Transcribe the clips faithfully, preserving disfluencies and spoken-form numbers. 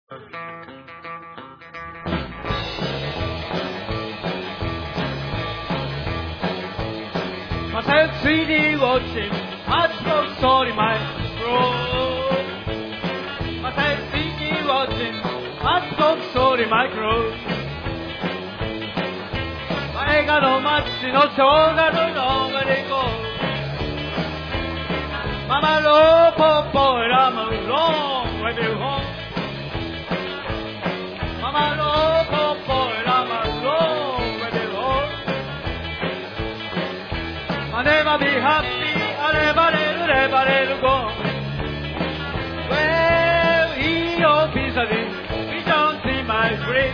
My head C D watching Matchbox Story Micro. My head C D watching Matchbox Story Micro. 映画の街の小画ののがでこう。ママローポッポラムローレビューホン。ママローポッポラムローレビューホン。マネバビハッピーアレバレルレバレルゴー。Well, he your pizza did. We don't see my free.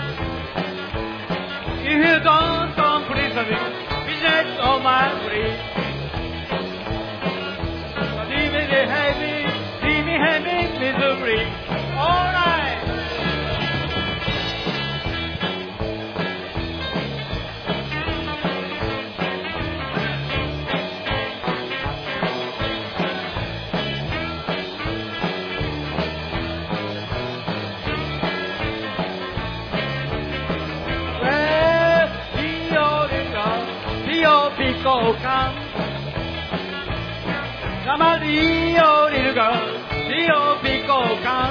If you don't come please me, business on my free. Leave me heavy, leave me heavy, misery. Alright. Pico can. Namario Lilga, Dio Pico can.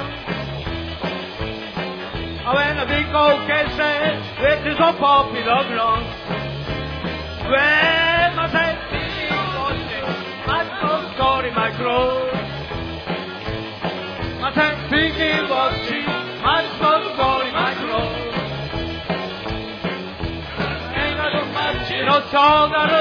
When a Pico can say, it is a popular ground. When my safety is watching, I'm so sorry, my crow. My safety is watching, I'm so sorry, my crow. の小がる